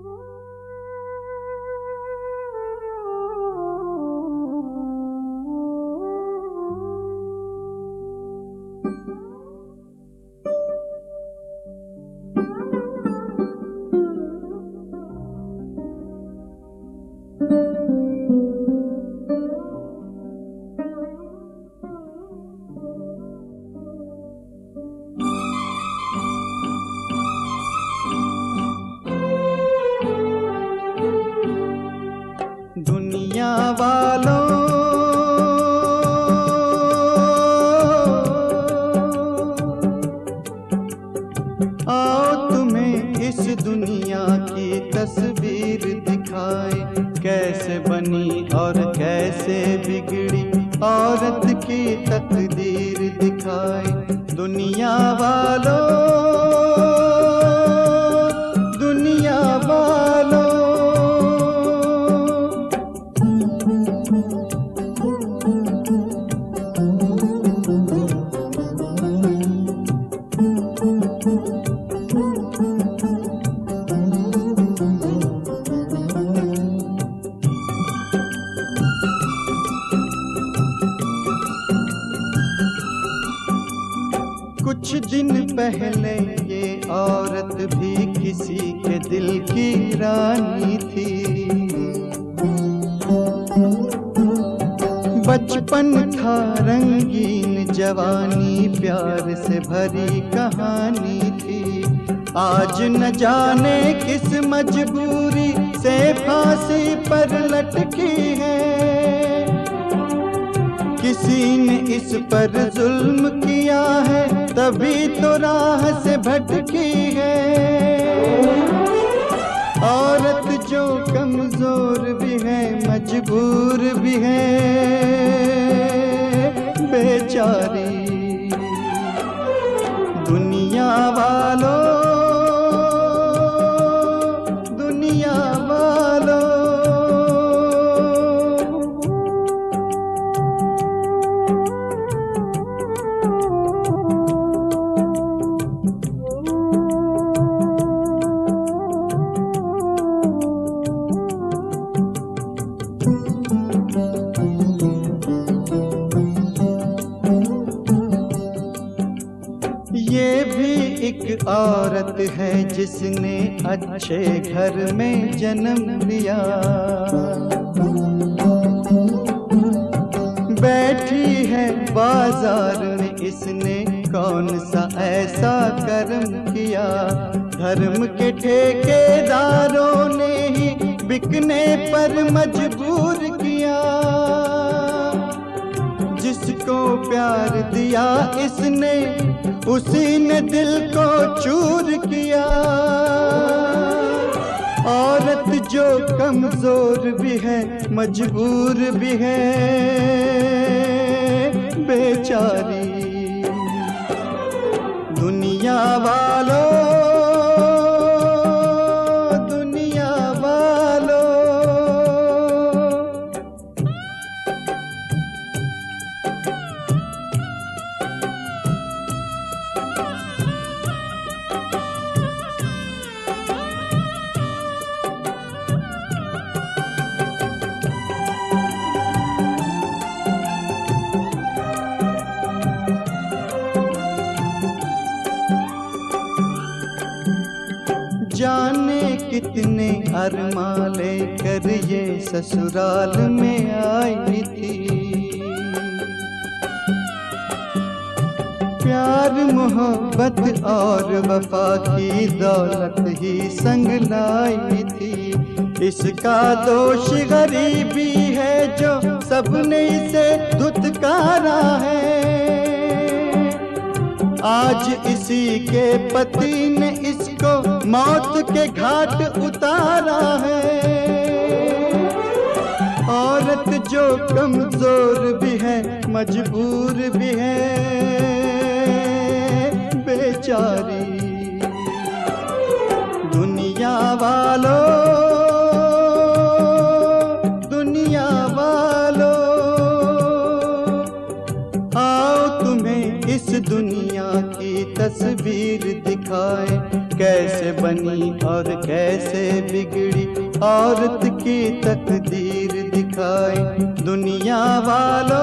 दुनिया वालों, आओ तुम्हें इस दुनिया की तस्वीर दिखाए, कैसे बनी और कैसे बिगड़ी औरत की तकदीर दिखाए। दुनिया वालों, दुनिया वालों, कुछ दिन पहले ये औरत भी किसी के दिल की रानी थी। बचपन था रंगीन, जवानी प्यार से भरी कहानी थी। आज न जाने किस मजबूरी से फांसी पर लटकी है। किसी ने इस पर जुल्म किया है, तभी तो राह से भटकी है। औरत जो कमजोर भी है, मजबूर भी है, बेचारी। दुनिया वालों, दुनिया वालों, ये भी एक औरत है जिसने अच्छे घर में जन्म लिया। बैठी है बाजार में, इसने कौन सा ऐसा कर्म किया। धर्म के ठेकेदारों ने ही बिकने पर मजबूर किया। जिसको प्यार दिया इसने, उसी ने दिल को चूर किया। औरत जो कमजोर भी है, मजबूर भी है, बेचारी। दुनिया वालों, दुनिया वालों, जाने कितने अरमां लेकर ये ससुराल में आई थी। प्यार मोहब्बत और वफा की दौलत ही संग लाई थी। इसका दोष गरीबी है जो सबने इसे धुतकारा है। आज इसी के पति ने इसको मौत के घाट उतारा है। औरत जो कमजोर भी है, मजबूर भी है, बेचारी। दुनिया वालों, दुनिया वालों, आओ तुम्हें इस दुनिया की तस्वीर दिखाए, कैसे बनी और कैसे बिगड़ी औरत की तकदीर दिखाई दुनिया वालों